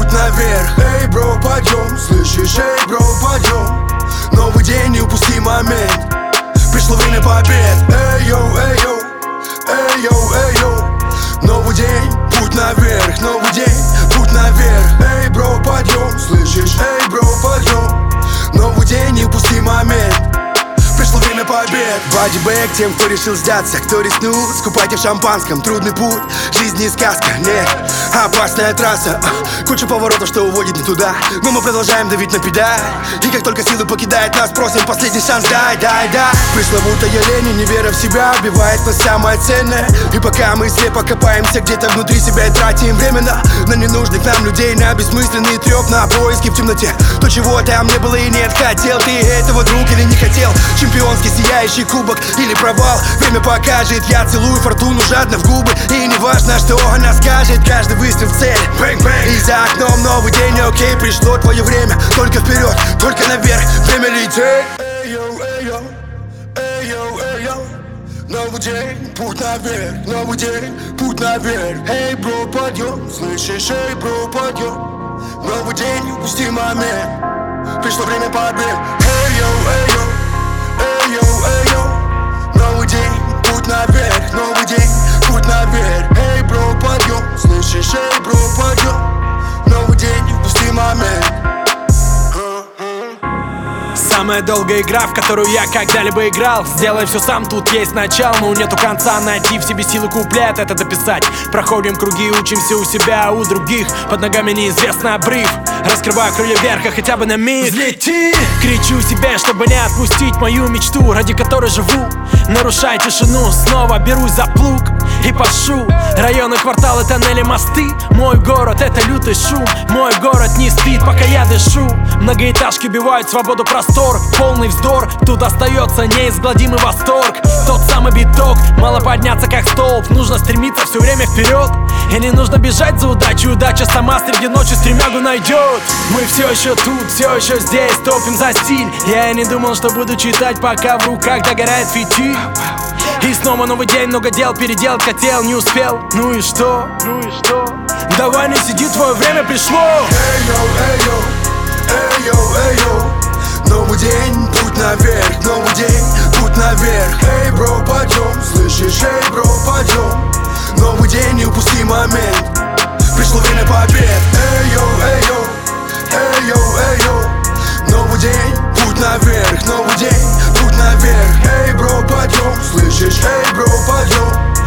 путь наверх. Эй, бро, подъем, слышишь, эй, бро, подъем. Новый день, не упусти момент. Пришло время побед. Эй, йоу, эй, йоу, эй, йоу, эй, йоу. Новый день, путь наверх. Новый день, путь наверх. Эй, бро, подъем, слышишь, эй, бро, подъем. Новый день, не упусти момент. Пришло время побед. Бодибэк тем, кто решил сдаться, кто рискнул скупать в шампанском. Трудный путь, жизнь не сказка, нет. Опасная трасса, куча поворотов, что уводит не туда. Но мы продолжаем давить на педаль. И как только силы покидают нас, просим последний шанс, дай. Пресловутая лень, не вера в себя, убивает нас самое ценное. И пока мы слепо копаемся где-то внутри себя и тратим время на ненужных нам людей, на бессмысленный треп, на поиски в темноте. То, чего там не было и нет, хотел ты этого, друг, или не хотел. Чемпионский сияющий кубок или провал, время покажет. Я целую фортуну жадно в губы, и не важно, что она скажет. Каждый выстрел в цель, бэнг-бэнг. И за окном новый день, окей, пришло твое время. Только вперед, только наверх, время лететь. Эй-йоу, эй-йоу, эй-йоу, эй-йоу. Новый день, путь наверх, новый день, путь наверх. Эй, бро, подъем, слышишь, эй, бро, подъем. Новый день, не упусти момент. Пришло время побед. Эй-йоу, эй-йоу, эй-йоу, эй-йоу. Новый день, путь наверх, новый день, путь наверх. Эй, бро, подъем, слышишь, эй, бро, подъем. Новый день, не упусти момент. Самая долгая игра, в которую я когда-либо играл. Сделай все сам, тут есть начало, но нету конца. Найти в себе силы куплет, это дописать. Проходим круги, учимся у себя, у других. Под ногами неизвестный обрыв. Раскрываю крылья вверх, а хотя бы на миг взлети. Кричу себе, чтобы не отпустить мою мечту, ради которой живу. Нарушай тишину, снова берусь за плуг и пашу. Районы, кварталы, тоннели, мосты. Мой город — это лютый шум. Мой город не спит, пока я дышу. Многоэтажки убивают свободу, простор. Полный вздор, тут остается неизгладимый восторг. Тот самый биток, мало подняться как столб. Нужно стремиться все время вперед. И не нужно бежать за удачей, удача сама среди ночи стремягу найдет. Мы все еще тут, все еще здесь, топим за стиль. Я и не думал, что буду читать, пока в руках догорает фитиль. И снова новый день, много дел, переделать хотел, не успел. Ну и что? Давай не сиди, твое время пришло. Эй-йоу, эй-йоу, эй-йоу, эй-йоу. Новый день, путь наверх, новый день, путь наверх. Эй, бро, подъем, слышишь, эй, бро, подъем. Новый день, не упусти момент. Пришло время побед. Эй-йоу, эй-йоу, эй-йоу, эй-йоу. Новый день, путь наверх, новый день, путь наверх. Эй, бро, подъем, слышишь, эй, бро, подъем.